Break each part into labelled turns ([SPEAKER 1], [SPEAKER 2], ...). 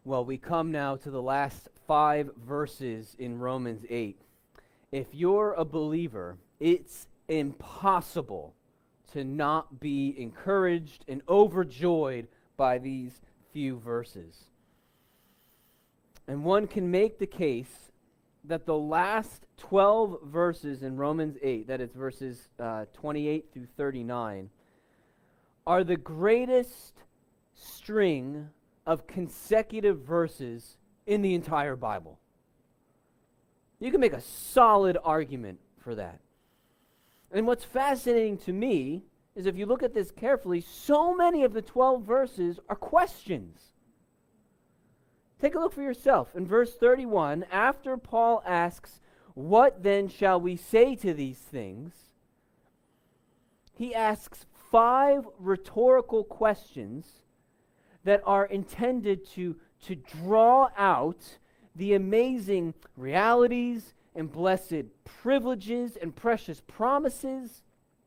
[SPEAKER 1] Well, we come now to the last 5 verses in Romans 8. If you're a believer, it's impossible to not be encouraged and overjoyed by these few verses. And one can make the case that the last 12 verses in Romans 8, that is verses 28 through 39, are the greatest string of consecutive verses in the entire Bible. You can make a solid argument for that. And what's fascinating to me is if you look at this carefully, so many of the 12 verses are questions. Take a look for yourself. In verse 31, after Paul asks, "What then shall we say to these things?" he asks 5 rhetorical questions that are intended to draw out the amazing realities and blessed privileges and precious promises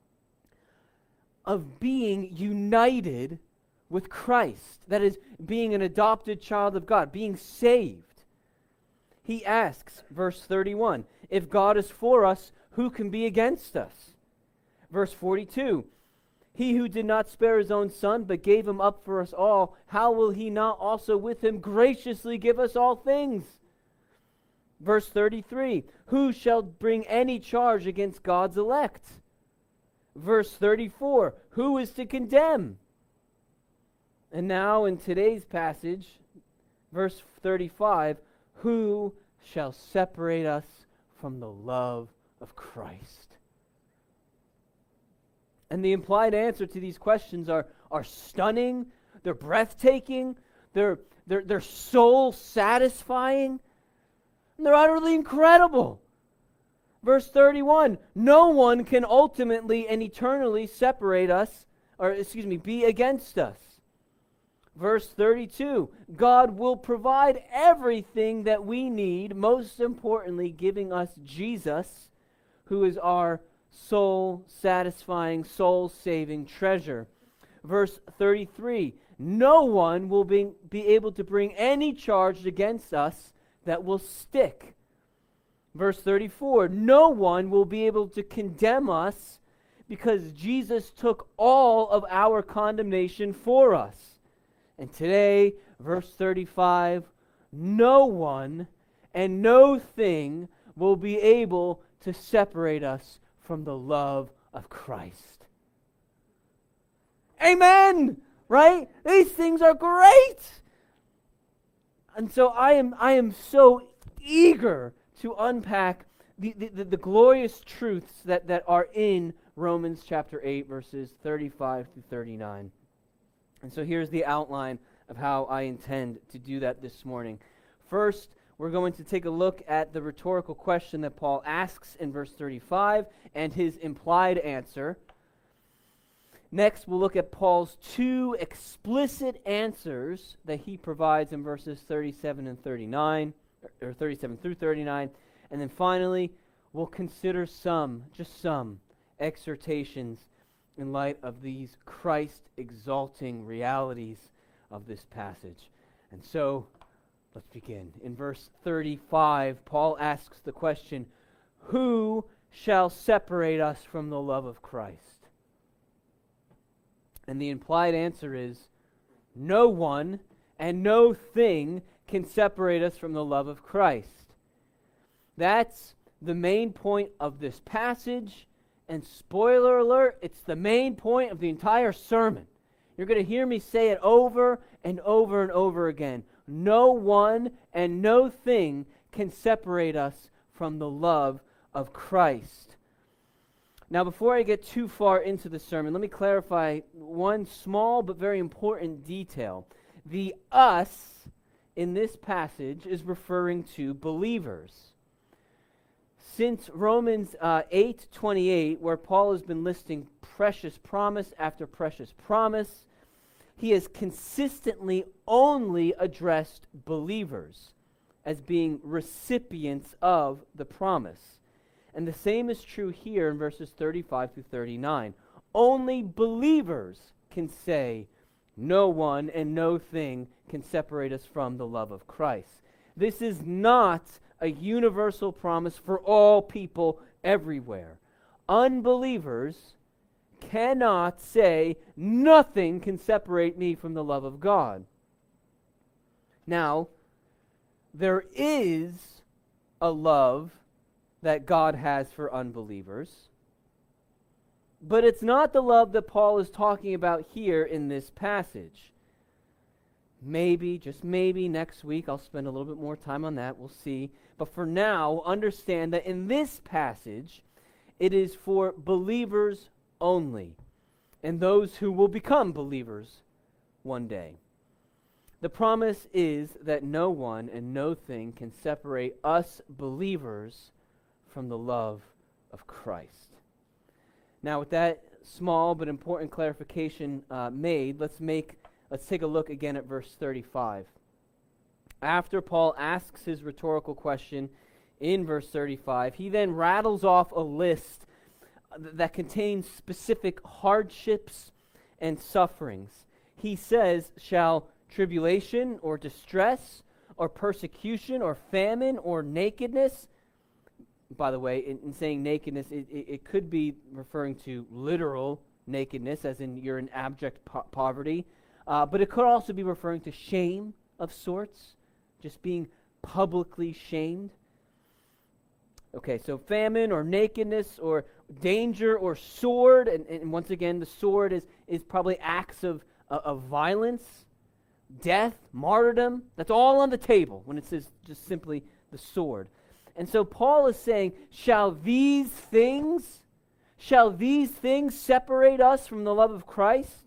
[SPEAKER 1] of being united with Christ. That is, being an adopted child of God, being saved. He asks, verse 31, if God is for us, who can be against us? Verse 42, he who did not spare his own son, but gave him up for us all, how will he not also with him graciously give us all things? Verse 33, who shall bring any charge against God's elect? Verse 34, who is to condemn? And now in today's passage, verse 35, who shall separate us from the love of Christ? And the implied answer to these questions are stunning, they're breathtaking, they're soul satisfying, and they're utterly incredible. Verse 31, no one can ultimately and eternally separate us, be against us. Verse 32, God will provide everything that we need, most importantly, giving us Jesus, who is our soul-satisfying, soul-saving treasure. Verse 33, no one will be able to bring any charge against us that will stick. Verse 34, no one will be able to condemn us because Jesus took all of our condemnation for us. And today, verse 35, no one and no thing will be able to separate us from the love of Christ. Amen! Right? These things are great! And so I am so eager to unpack the glorious truths that are in Romans chapter 8, verses 35 through 39. And so here's the outline of how I intend to do that this morning. First, we're going to take a look at the rhetorical question that Paul asks in verse 35 and his implied answer. Next, we'll look at Paul's 2 explicit answers that he provides in verses 37 and 39, or 37 through 39. And then finally, we'll consider some exhortations in light of these Christ-exalting realities of this passage. And so, let's begin. In verse 35, Paul asks the question, who shall separate us from the love of Christ? And the implied answer is, no one and no thing can separate us from the love of Christ. That's the main point of this passage, and spoiler alert, it's the main point of the entire sermon. You're going to hear me say it over and over and over again. No one and no thing can separate us from the love of Christ. Now, before I get too far into the sermon, let me clarify one small but very important detail. The us in this passage is referring to believers. Since Romans 8:28, where Paul has been listing precious promise after precious promise, he has consistently only addressed believers as being recipients of the promise. And the same is true here in verses 35 through 39. Only believers can say no one and no thing can separate us from the love of Christ. This is not a universal promise for all people everywhere. Unbelievers cannot say, nothing can separate me from the love of God. Now, there is a love that God has for unbelievers, but it's not the love that Paul is talking about here in this passage. Maybe, just maybe, next week I'll spend a little bit more time on that. We'll see. But for now, understand that in this passage, it is for believers only, and those who will become believers one day. The promise is that no one and no thing can separate us believers from the love of Christ. Now, with that small but important clarification made, let's take a look again at verse 35. After Paul asks his rhetorical question in verse 35, he then rattles off a list that contains specific hardships and sufferings. He says, shall tribulation or distress or persecution or famine or nakedness. By the way, in saying nakedness, it could be referring to literal nakedness, as in you're in abject poverty. But it could also be referring to shame of sorts, just being publicly shamed. Okay, so famine or nakedness or danger or sword, and once again, the sword is probably acts of violence, death, martyrdom. That's all on the table when it says just simply the sword. And so Paul is saying, shall these things separate us from the love of Christ?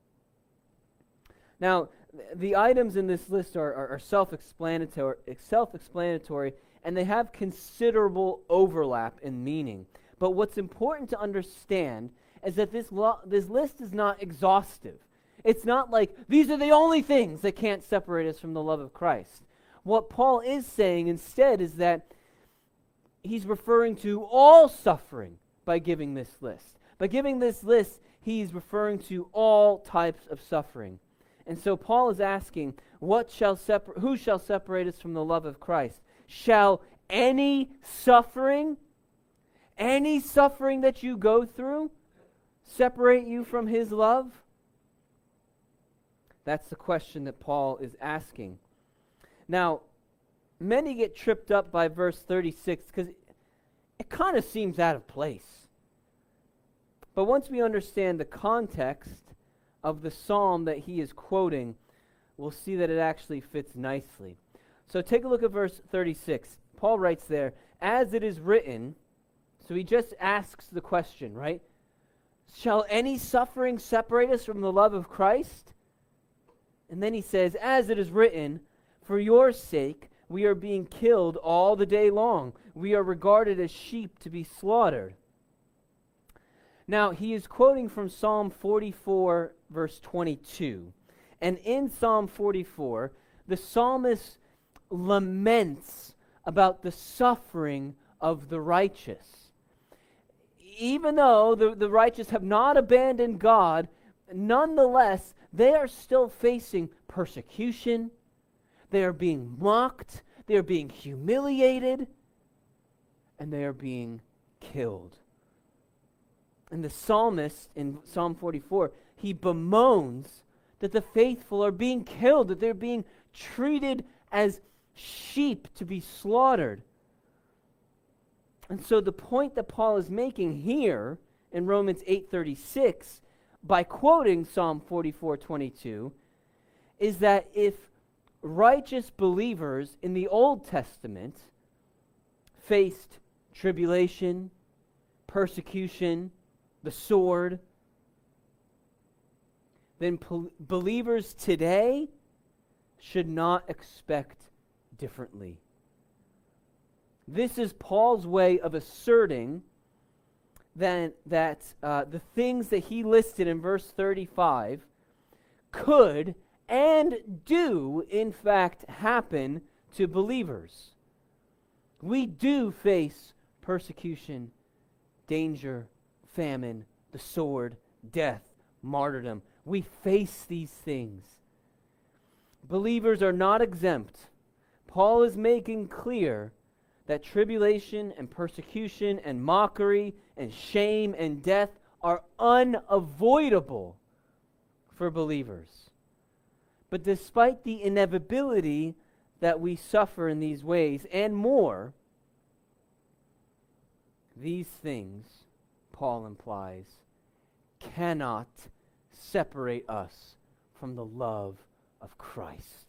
[SPEAKER 1] Now, the items in this list are self-explanatory, and they have considerable overlap in meaning. But what's important to understand is that this list is not exhaustive. It's not like, these are the only things that can't separate us from the love of Christ. What Paul is saying instead is that he's referring to all suffering by giving this list. By giving this list, he's referring to all types of suffering. And so Paul is asking, who shall separate us from the love of Christ? Shall any suffering that you go through, separate you from his love? That's the question that Paul is asking. Now, many get tripped up by verse 36 because it kind of seems out of place. But once we understand the context of the psalm that he is quoting, we'll see that it actually fits nicely. So take a look at verse 36. Paul writes there, as it is written, so he just asks the question, right? Shall any suffering separate us from the love of Christ? And then he says, as it is written, for your sake we are being killed all the day long. We are regarded as sheep to be slaughtered. Now, he is quoting from Psalm 44, verse 22. And in Psalm 44, the psalmist laments about the suffering of the righteous. Even though the righteous have not abandoned God, nonetheless, they are still facing persecution. They are being mocked. They are being humiliated. And they are being killed. And the psalmist in Psalm 44, he bemoans that the faithful are being killed, that they're being treated as sheep to be slaughtered. And so the point that Paul is making here in Romans 8:36, by quoting Psalm 44:22, is that if righteous believers in the Old Testament faced tribulation, persecution, the sword, then believers today should not expect differently. This is Paul's way of asserting that the things that he listed in verse 35 could and do, in fact, happen to believers. We do face persecution, danger, famine, the sword, death, martyrdom. we face these things. Believers are not exempt. Paul is making clear that tribulation and persecution and mockery and shame and death are unavoidable for believers. But despite the inevitability that we suffer in these ways and more, these things, Paul implies, cannot separate us from the love of Christ.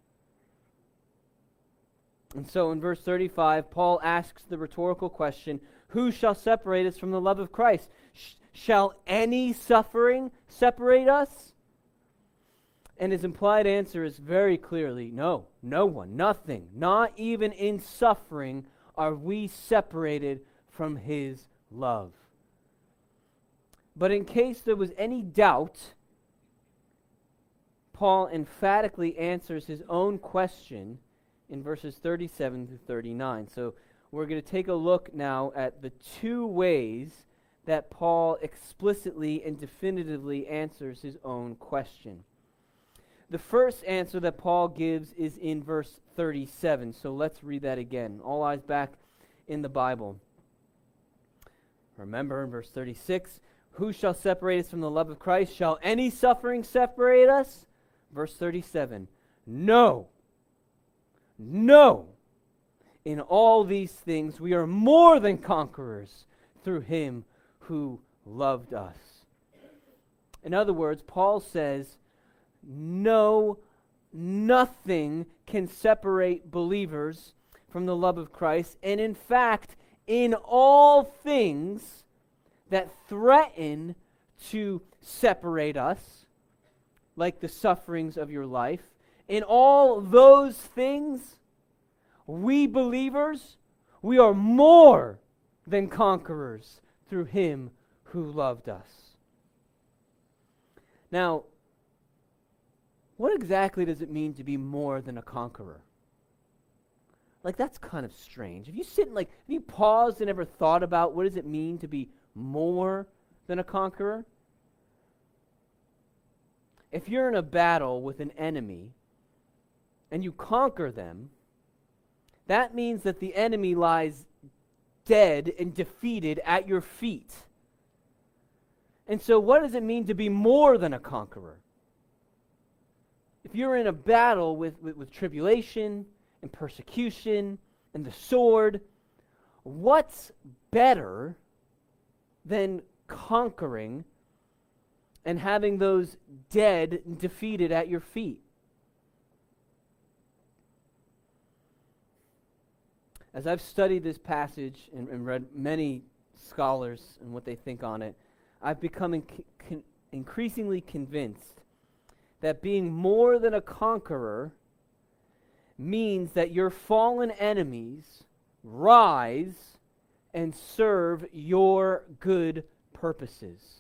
[SPEAKER 1] And so in verse 35, Paul asks the rhetorical question, who shall separate us from the love of Christ? Shall any suffering separate us? And his implied answer is very clearly, no one, nothing. Not even in suffering are we separated from his love. But in case there was any doubt, Paul emphatically answers his own question in verses 37 through 39. So we're going to take a look now at the two ways that Paul explicitly and definitively answers his own question. The first answer that Paul gives is in verse 37. So let's read that again. All eyes back in the Bible. Remember in verse 36, who shall separate us from the love of Christ? Shall any suffering separate us? Verse 37, no. No. In all these things we are more than conquerors through him who loved us. In other words, Paul says, no, nothing can separate believers from the love of Christ. And in fact, in all things that threaten to separate us, like the sufferings of your life, in all those things, we believers, we are more than conquerors through him who loved us. Now, what exactly does it mean to be more than a conqueror? Like, that's kind of strange. Have you paused and ever thought about what does it mean to be more than a conqueror? If you're in a battle with an enemy and you conquer them, that means that the enemy lies dead and defeated at your feet. And so what does it mean to be more than a conqueror? If you're in a battle with tribulation and persecution and the sword, what's better than conquering and having those dead and defeated at your feet? As I've studied this passage and read many scholars and what they think on it, I've become increasingly convinced that being more than a conqueror means that your fallen enemies rise and serve your good purposes.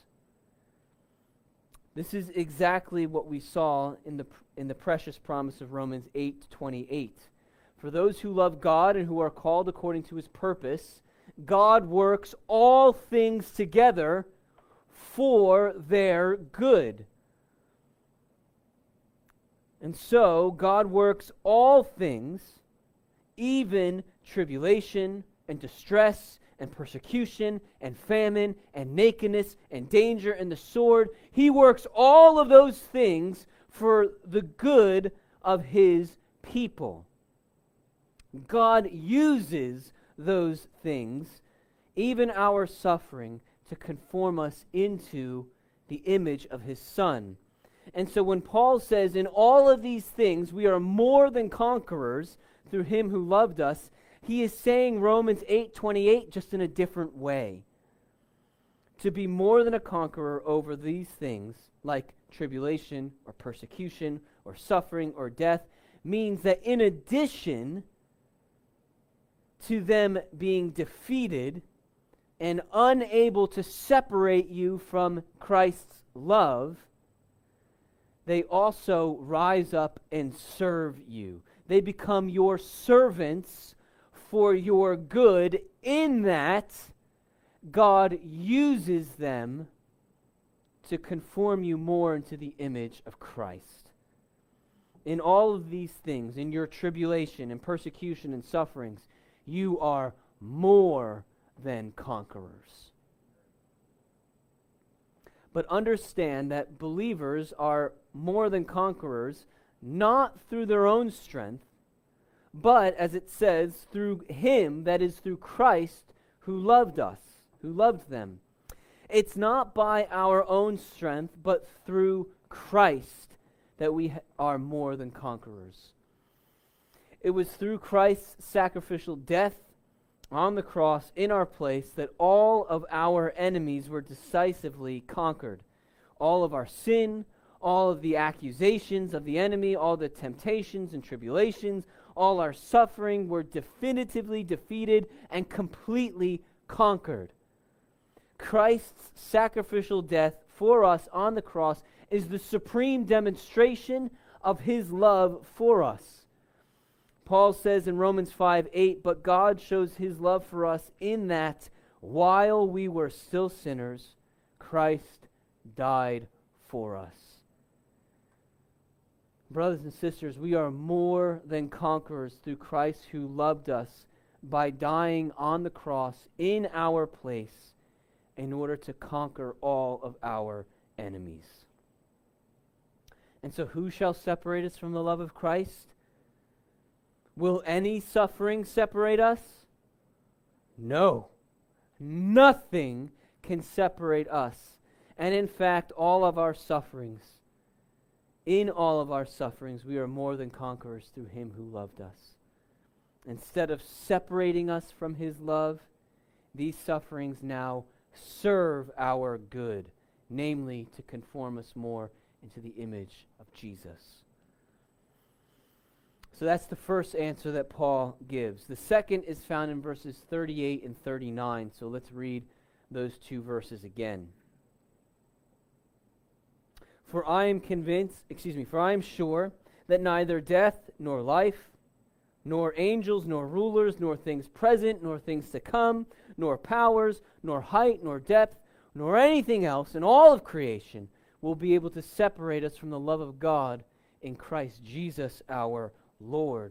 [SPEAKER 1] This is exactly what we saw in the precious promise of Romans 8:28. For those who love God and who are called according to his purpose, God works all things together for their good. And so, God works all things, even tribulation and distress and persecution and famine and nakedness and danger and the sword. He works all of those things for the good of his people. God uses those things, even our suffering, to conform us into the image of his Son. And so when Paul says, in all of these things we are more than conquerors through him who loved us, he is saying Romans 8:28 just in a different way. To be more than a conqueror over these things, like tribulation or persecution or suffering or death, means that in addition to them being defeated and unable to separate you from Christ's love, they also rise up and serve you. They become your servants for your good, in that God uses them to conform you more into the image of Christ. In all of these things, in your tribulation and persecution and sufferings, you are more than conquerors. But understand that believers are more than conquerors, not through their own strength, but, as it says, through Him, that is, through Christ, who loved us, who loved them. It's not by our own strength, but through Christ that we are more than conquerors. It was through Christ's sacrificial death on the cross in our place that all of our enemies were decisively conquered. All of our sin, all of the accusations of the enemy, all the temptations and tribulations, all our suffering were definitively defeated and completely conquered. Christ's sacrificial death for us on the cross is the supreme demonstration of His love for us. Paul says in Romans 5:8, "But God shows His love for us in that, while we were still sinners, Christ died for us." Brothers and sisters, we are more than conquerors through Christ who loved us by dying on the cross in our place in order to conquer all of our enemies. And so who shall separate us from the love of Christ? Will any suffering separate us? No. Nothing can separate us. And in fact, in all of our sufferings, we are more than conquerors through Him who loved us. Instead of separating us from His love, these sufferings now serve our good, namely to conform us more into the image of Jesus. So that's the first answer that Paul gives. The second is found in verses 38 and 39. So let's read those two verses again. For I am sure that neither death nor life, nor angels, nor rulers, nor things present, nor things to come, nor powers, nor height, nor depth, nor anything else in all of creation will be able to separate us from the love of God in Christ Jesus our Lord.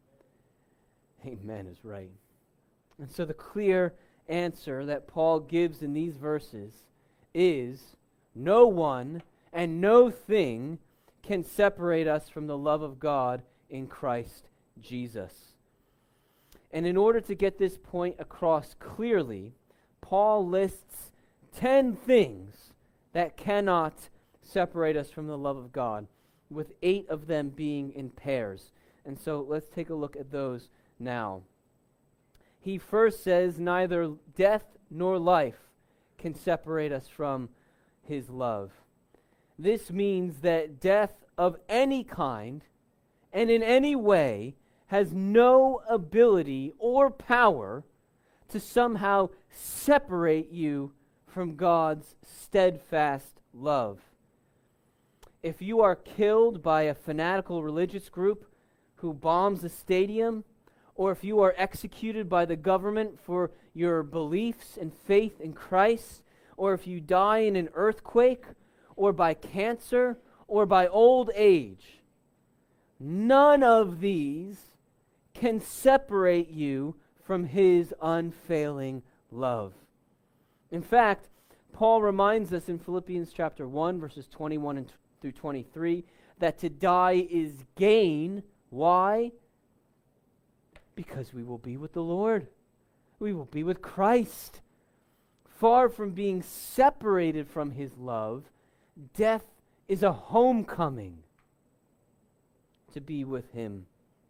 [SPEAKER 1] Amen is right. And so the clear answer that Paul gives in these verses is no one and no thing can separate us from the love of God in Christ Jesus. And in order to get this point across clearly, Paul lists 10 things that cannot separate us from the love of God, with 8 of them being in pairs. And so let's take a look at those now. He first says neither death nor life can separate us from His love. This means that death of any kind and in any way has no ability or power to somehow separate you from God's steadfast love. If you are killed by a fanatical religious group who bombs a stadium, or if you are executed by the government for your beliefs and faith in Christ, or if you die in an earthquake, or by cancer, or by old age, none of these can separate you from His unfailing love. In fact, Paul reminds us in Philippians chapter 1, verses 21 through 23, that to die is gain. Why? Because we will be with the Lord. We will be with Christ. Far from being separated from His love, death is a homecoming to be with Him.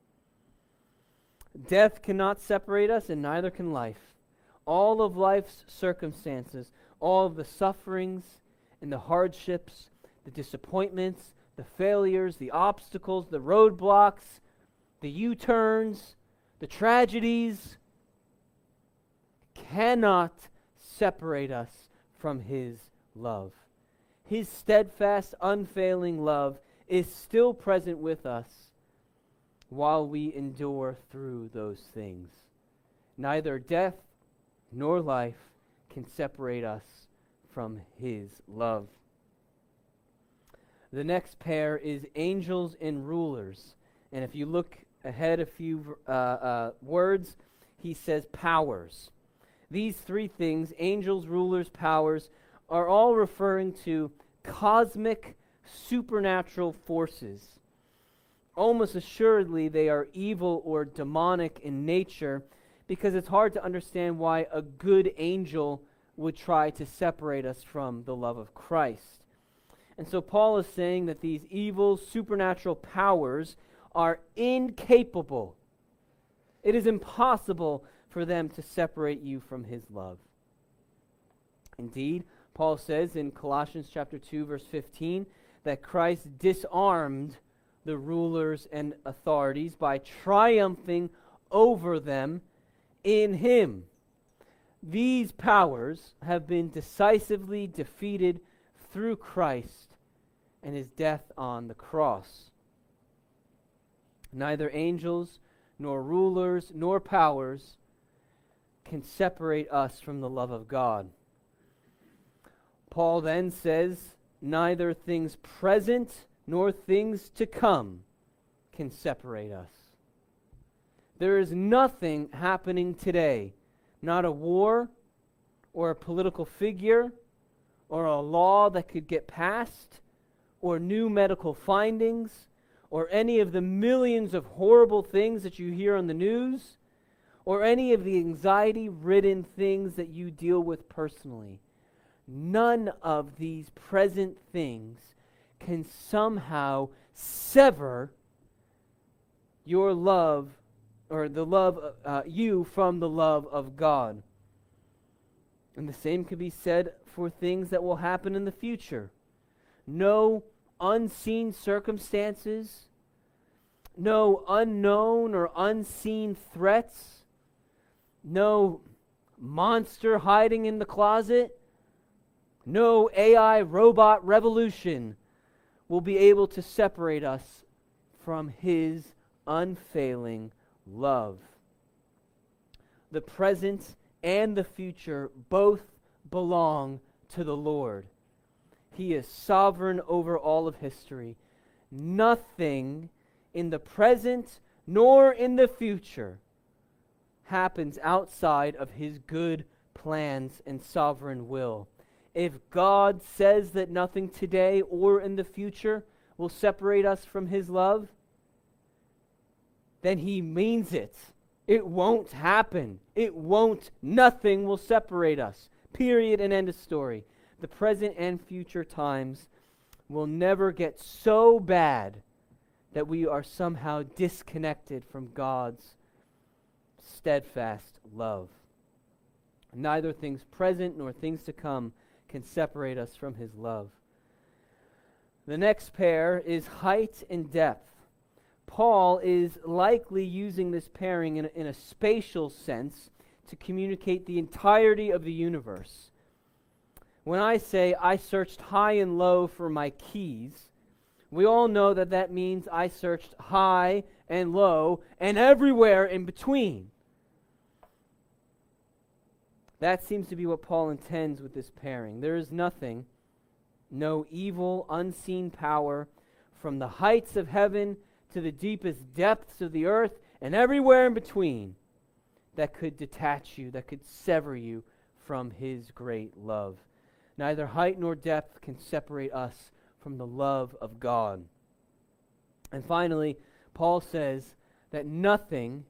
[SPEAKER 1] Death cannot separate us, and neither can life. All of life's circumstances, all of the sufferings and the hardships, the disappointments, the failures, the obstacles, the roadblocks, the U-turns, the tragedies, cannot separate us from His love. His steadfast, unfailing love is still present with us while we endure through those things. Neither death nor life can separate us from His love. The next pair is angels and rulers. And if you look ahead a few words, he says powers. These three things, angels, rulers, powers, are all referring to cosmic, supernatural forces. Almost assuredly, they are evil or demonic in nature, because it's hard to understand why a good angel would try to separate us from the love of Christ. And so Paul is saying that these evil, supernatural powers are incapable. It is impossible for them to separate you from his love. Indeed, Paul says in Colossians chapter 2, verse 15, that Christ disarmed the rulers and authorities by triumphing over them in him. These powers have been decisively defeated through Christ and his death on the cross. Neither angels, nor rulers, nor powers can separate us from the love of God. Paul then says, neither things present nor things to come can separate us. There is nothing happening today, not a war or a political figure or a law that could get passed or new medical findings or any of the millions of horrible things that you hear on the news or any of the anxiety-ridden things that you deal with personally. None of these present things can somehow sever your love or the love you from the love of God. And the same could be said for things that will happen in the future. No unseen circumstances, no unknown or unseen threats, no monster hiding in the closet, no AI robot revolution will be able to separate us from his unfailing love. The present and the future both belong to the Lord. He is sovereign over all of history. Nothing in the present nor in the future happens outside of his good plans and sovereign will. If God says that nothing today or in the future will separate us from his love, then he means it. It won't happen. It won't. Nothing will separate us. Period and end of story. The present and future times will never get so bad that we are somehow disconnected from God's steadfast love. Neither things present nor things to come can separate us from his love. The next pair is height and depth. Paul is likely using this pairing in a spatial sense to communicate the entirety of the universe. When I say I searched high and low for my keys, we all know that that means I searched high and low and everywhere in between. That seems to be what Paul intends with this pairing. There is nothing, no evil, unseen power, from the heights of heaven to the deepest depths of the earth and everywhere in between, that could detach you, that could sever you from his great love. Neither height nor depth can separate us from the love of God. And finally, Paul says that nothing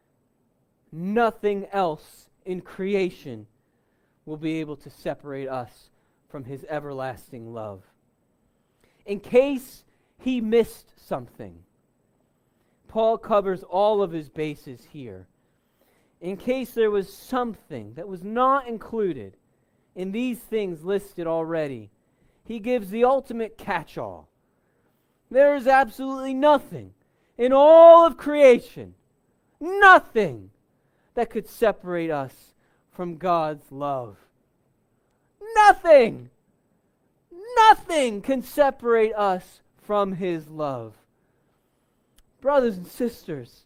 [SPEAKER 1] else in creation will be able to separate us from his everlasting love. In case he missed something, Paul covers all of his bases here. In case there was something that was not included in these things listed already, he gives the ultimate catch-all. There is absolutely nothing in all of creation, nothing that could separate us from God's love. Nothing! Nothing can separate us from his love. Brothers and sisters,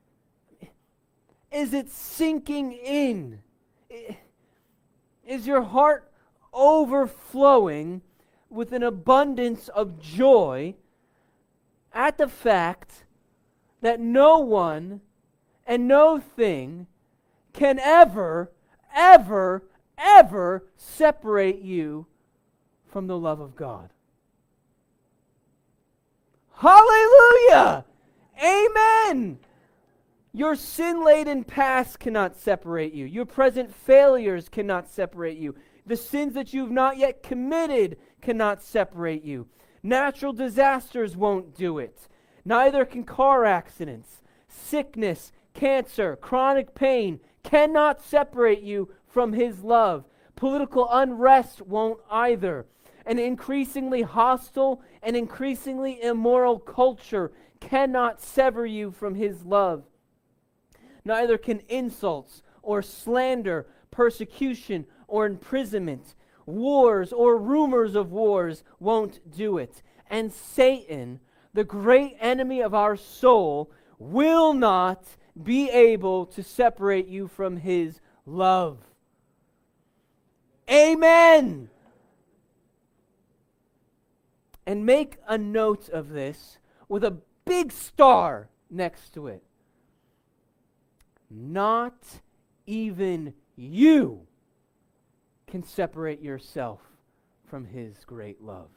[SPEAKER 1] is it sinking in? Is your heart overflowing with an abundance of joy at the fact that no one and no thing can ever, ever, ever separate you from the love of God. Hallelujah! Amen! Your sin-laden past cannot separate you. Your present failures cannot separate you. The sins that you've not yet committed cannot separate you. Natural disasters won't do it. Neither can car accidents, sickness, cancer, chronic pain cannot separate you from His love. Political unrest won't either. An increasingly hostile and increasingly immoral culture cannot sever you from His love. Neither can insults or slander, persecution or imprisonment, wars or rumors of wars won't do it. And Satan, the great enemy of our soul, will not be able to separate you from His love. Amen! And make a note of this with a big star next to it. Not even you can separate yourself from His great love.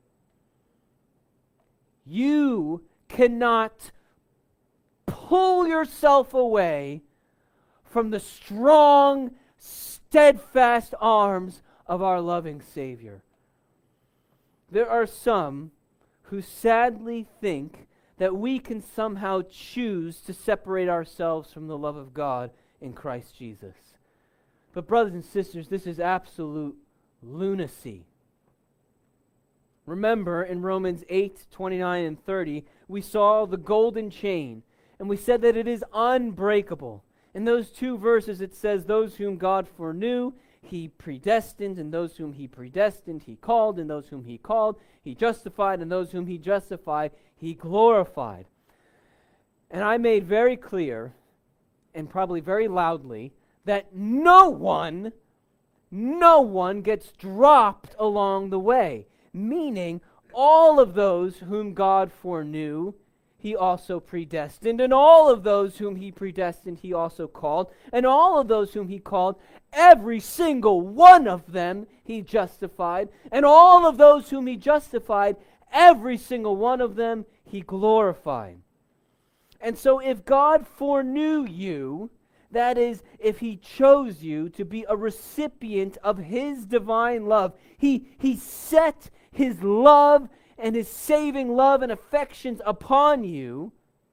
[SPEAKER 1] You cannot pull yourself away from the strong, steadfast arms of our loving Savior. There are some who sadly think that we can somehow choose to separate ourselves from the love of God in Christ Jesus. But brothers and sisters, this is absolute lunacy. Remember, in Romans 8:29 and 30, we saw the golden chain, and we said that it is unbreakable. In those two verses, it says, those whom God foreknew, He predestined, and those whom He predestined, He called, and those whom He called, He justified, and those whom He justified, He glorified. And I made very clear, and probably very loudly, that no one gets dropped along the way. Meaning, all of those whom God foreknew, He also predestined, and all of those whom He predestined, He also called, and all of those whom He called, every single one of them He justified, and all of those whom He justified, every single one of them He glorified. And so if God foreknew you, that is, if He chose you to be a recipient of His divine love, He set His love and His saving love and affections upon you,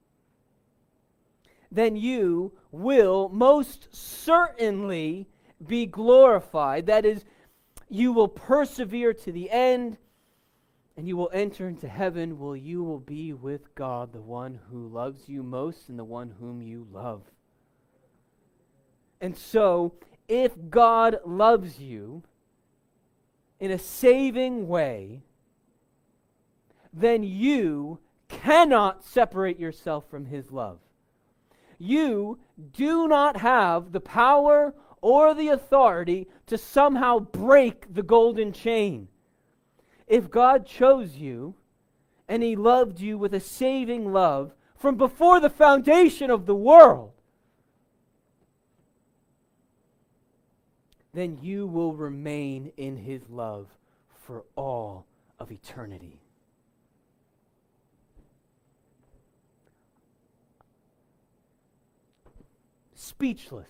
[SPEAKER 1] then you will most certainly be glorified. That is, you will persevere to the end, and you will enter into heaven where you will be with God, the one who loves you most and the one whom you love. And so, if God loves you in a saving way, then you cannot separate yourself from His love. You do not have the power or the authority to somehow break the golden chain. If God chose you and He loved you with a saving love from before the foundation of the world, then you will remain in His love for all of eternity. Speechless.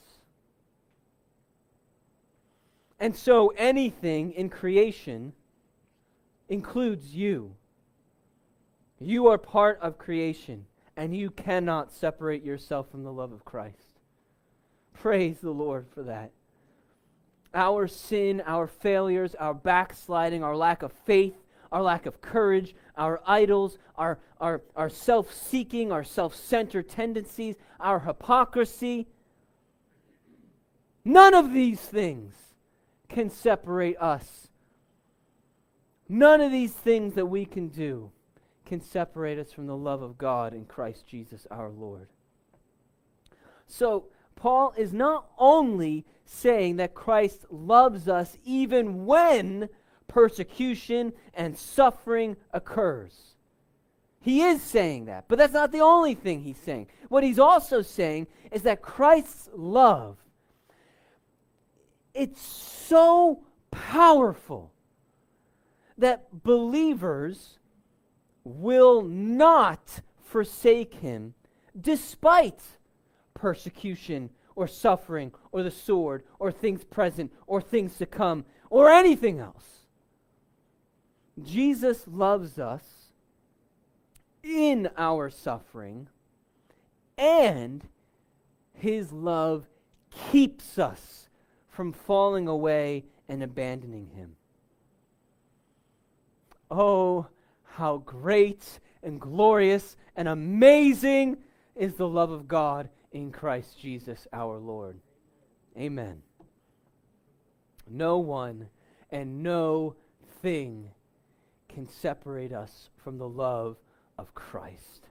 [SPEAKER 1] And so anything in creation includes you. You are part of creation, and you cannot separate yourself from the love of Christ. Praise the Lord for that. Our sin, our failures, our backsliding, our lack of faith, our lack of courage, our idols, our self-seeking, our self-centered tendencies, our hypocrisy, none of these things can separate us. None of these things that we can do can separate us from the love of God in Christ Jesus our Lord. So, Paul is not only saying that Christ loves us even when persecution and suffering occurs. He is saying that, but that's not the only thing he's saying. What he's also saying is that Christ's love, it's so powerful that believers will not forsake him despite persecution or suffering or the sword or things present or things to come or anything else. Jesus loves us in our suffering, and his love keeps us from falling away and abandoning him. Oh, how great and glorious and amazing is the love of God in Christ Jesus our Lord. Amen. No one and no thing can separate us from the love of Christ.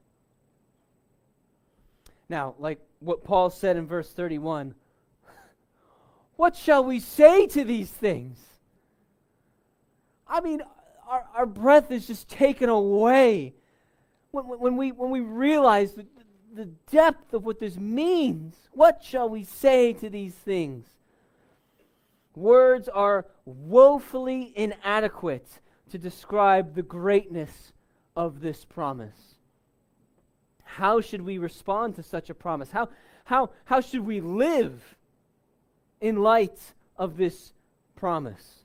[SPEAKER 1] Now, like what Paul said in verse 31, what shall we say to these things? I mean, our breath is just taken away when we realize the depth of what this means. What shall we say to these things? Words are woefully inadequate to describe the greatness of this promise. How should we respond to such a promise? How should we live in light of this promise?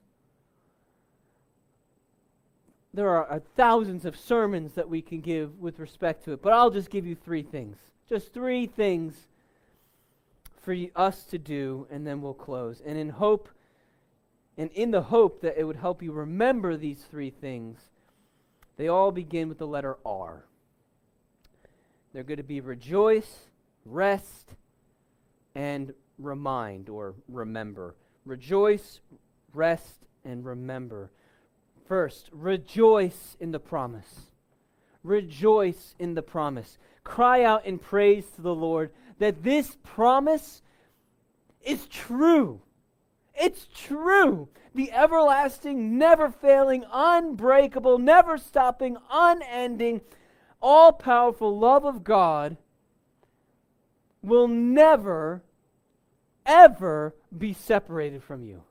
[SPEAKER 1] There are thousands of sermons that we can give with respect to it, but I'll just give you three things. Just three things for us to do, and then we'll close. And in the hope that it would help you remember these three things, they all begin with the letter R. They're going to be rejoice, rest, and remind or remember. Rejoice, rest, and remember. First, rejoice in the promise. Rejoice in the promise. Cry out in praise to the Lord that this promise is true. It's true. The everlasting, never failing, unbreakable, never stopping, unending, all-powerful love of God will never, ever be separated from you.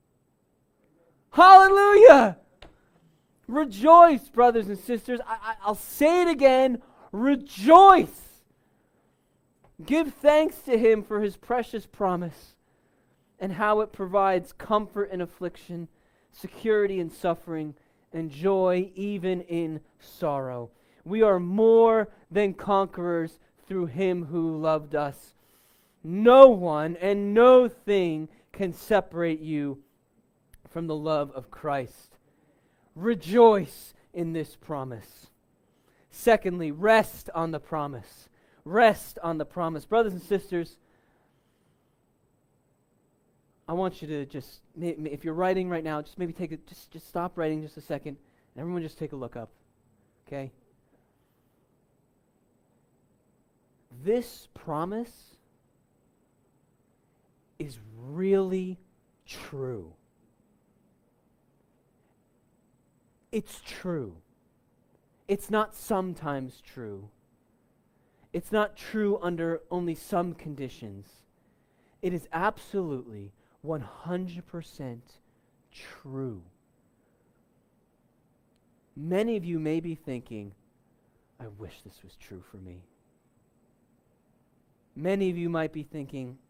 [SPEAKER 1] Hallelujah! Rejoice, brothers and sisters. I'll say it again. Rejoice. Give thanks to him for his precious promise and how it provides comfort in affliction, security in suffering, and joy even in sorrow. We are more than conquerors through him who loved us. No one and no thing can separate you from the love of Christ. Rejoice in this promise. Secondly, rest on the promise. Rest on the promise. Brothers and sisters, I want you to just, if you're writing right now, just maybe just stop writing just a second, and everyone just take a look up. Okay? This promise is really true. It's true. It's not sometimes true. It's not true under only some conditions. It is absolutely 100% true. Many of you may be thinking, I wish this was true for me. Many of you might be thinking,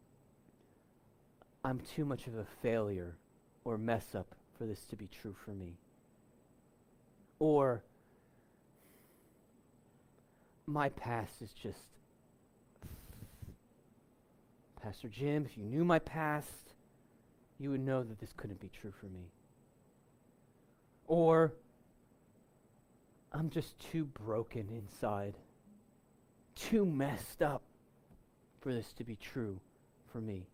[SPEAKER 1] I'm too much of a failure or mess up for this to be true for me. Or, my past is just... Pastor Jim, if you knew my past, you would know that this couldn't be true for me. Or, I'm just too broken inside, too messed up for this to be true for me.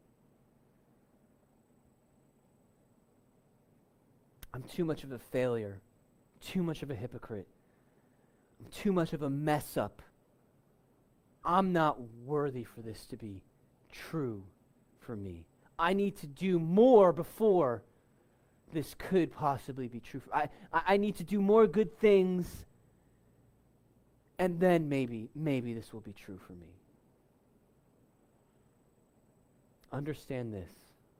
[SPEAKER 1] I'm too much of a failure, too much of a hypocrite. I'm too much of a mess up. I'm not worthy for this to be true for me. I need to do more before this could possibly be true. I need to do more good things, and then maybe this will be true for me. Understand this.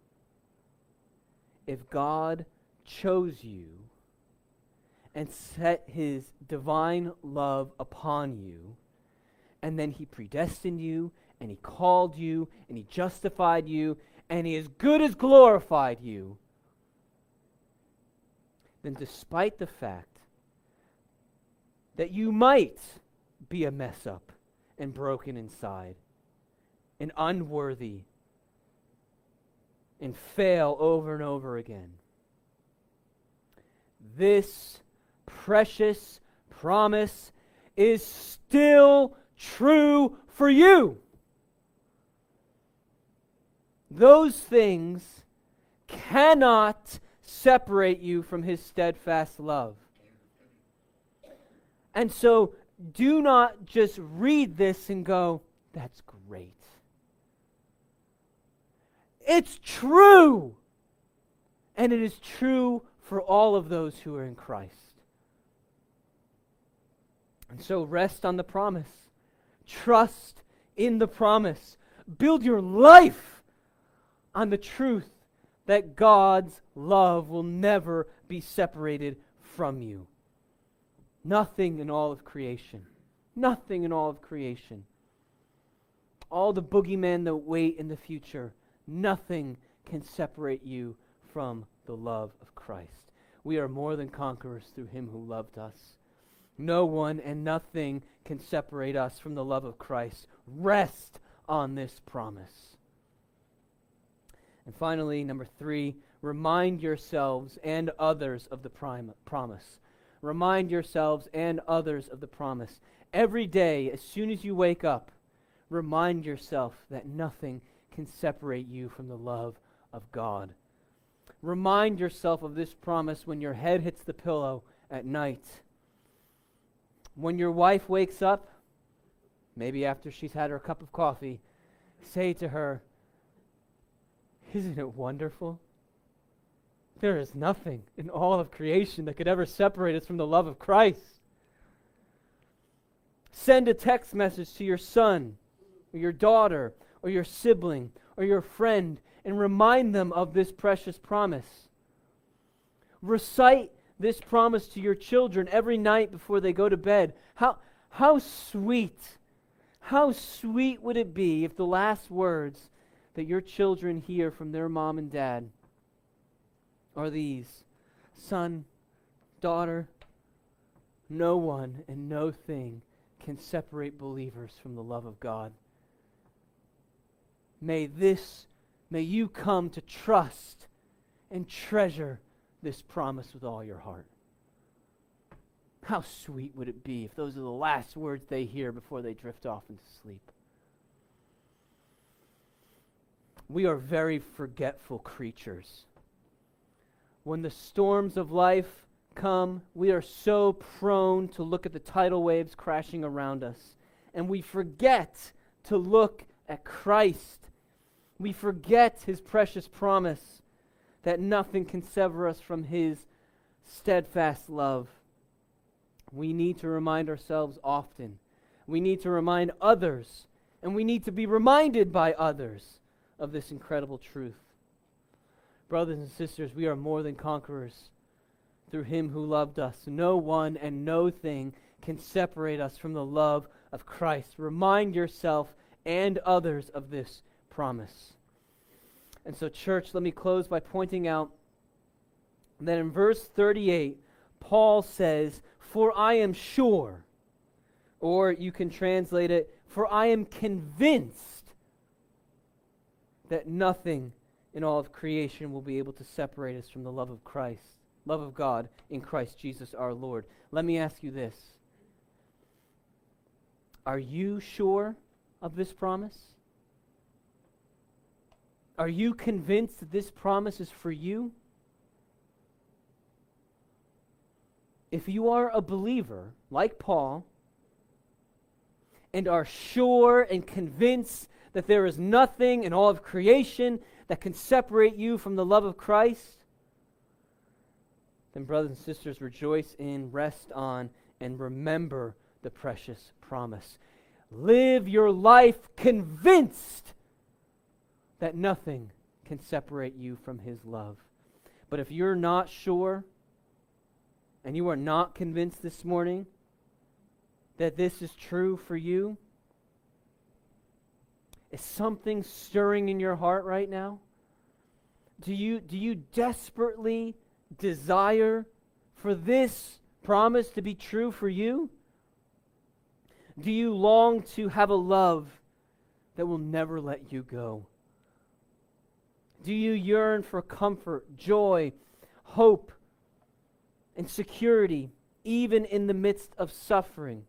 [SPEAKER 1] If God chose you and set his divine love upon you, and then he predestined you, and he called you, and he justified you, and he as good as glorified you, then despite the fact that you might be a mess up and broken inside and unworthy and fail over and over again, this precious promise is still true for you. Those things cannot separate you from his steadfast love. And so do not just read this and go, that's great. It's true. And it is true for all of those who are in Christ. And so rest on the promise. Trust in the promise. Build your life on the truth that God's love will never be separated from you. Nothing in all of creation. Nothing in all of creation. All the boogeymen that wait in the future, nothing can separate you from the love of Christ. We are more than conquerors through him who loved us. No one and nothing can separate us from the love of Christ. Rest on this promise. And finally, number 3, remind yourselves and others of the promise. Remind yourselves and others of the promise. Every day, as soon as you wake up, remind yourself that nothing can separate you from the love of God. Remind yourself of this promise when your head hits the pillow at night. When your wife wakes up, maybe after she's had her cup of coffee, say to her, "Isn't it wonderful? There is nothing in all of creation that could ever separate us from the love of Christ." Send a text message to your son, or your daughter, or your sibling, or your friend, and remind them of this precious promise. Recite this promise to your children every night before they go to bed. How sweet would it be if the last words that your children hear from their mom and dad are these: "Son, daughter, no one and no thing can separate believers from the love of God." May you come to trust and treasure this promise with all your heart. How sweet would it be if those are the last words they hear before they drift off into sleep? We are very forgetful creatures. When the storms of life come, we are so prone to look at the tidal waves crashing around us, and we forget to look at Christ. We forget his precious promise that nothing can sever us from his steadfast love. We need to remind ourselves often. We need to remind others, and we need to be reminded by others of this incredible truth. Brothers and sisters, we are more than conquerors through him who loved us. No one and no thing can separate us from the love of Christ. Remind yourself and others of this promise. And so, church, let me close by pointing out that in verse 38, Paul says, "For I am sure," or you can translate it, "For I am convinced that nothing in all of creation will be able to separate us from the love of Christ, love of God in Christ Jesus our Lord." Let me ask you this. Are you sure of this promise? Are you convinced that this promise is for you? If you are a believer, like Paul, and are sure and convinced that there is nothing in all of creation that can separate you from the love of Christ, And brothers and sisters, rejoice in, rest on, and remember the precious promise. Live your life convinced that nothing can separate you from His love. But if you're not sure, and you are not convinced this morning that this is true for you, is something stirring in your heart right now? Do you desperately desire for this promise to be true for you? Do you long to have a love that will never let you go? Do you yearn for comfort, joy, hope, and security, even in the midst of suffering?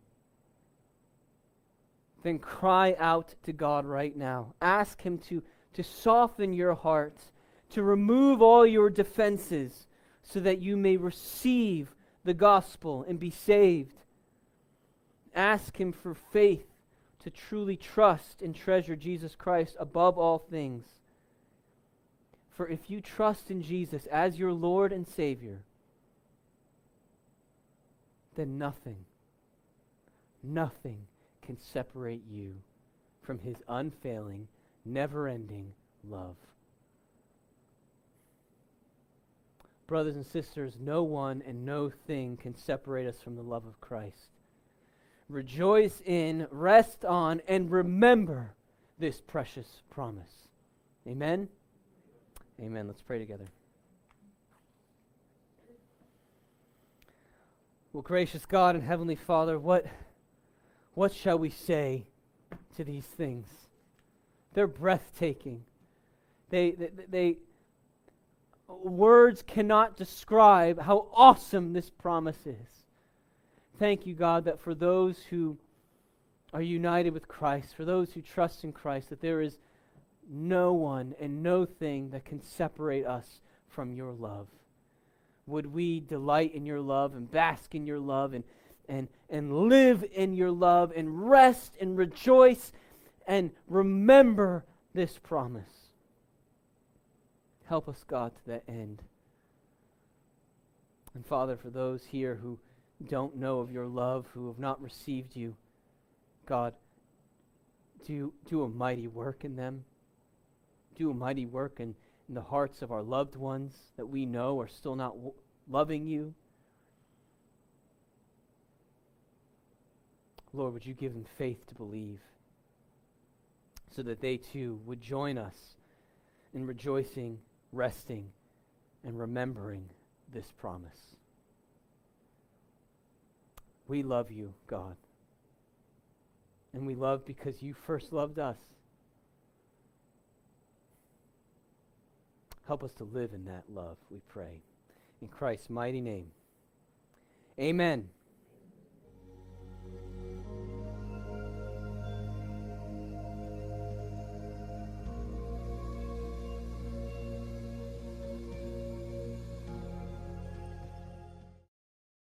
[SPEAKER 1] Then cry out to God right now. Ask Him to soften your heart, to remove all your defenses, so that you may receive the gospel and be saved. Ask Him for faith to truly trust and treasure Jesus Christ above all things. For if you trust in Jesus as your Lord and Savior, then nothing can separate you from His unfailing, never-ending love. Brothers and sisters, no one and no thing can separate us from the love of Christ. Rejoice in, rest on, and remember this precious promise. Amen? Amen. Let's pray together. Well, gracious God and Heavenly Father, what shall we say to these things? They're breathtaking. They words cannot describe how awesome this promise is. Thank you, God, that for those who are united with Christ, for those who trust in Christ, that there is no one and no thing that can separate us from your love. Would we delight in your love and bask in your love and live in your love and rest and rejoice and remember this promise. Help us, God, to that end. And Father, for those here who don't know of your love, who have not received you, God, do a mighty work in them. Do a mighty work in the hearts of our loved ones that we know are still not loving you. Lord, would you give them faith to believe so that they too would join us in rejoicing, resting, and remembering this promise. We love you, God. And we love because you first loved us. Help us to live in that love, we pray. In Christ's mighty name. Amen.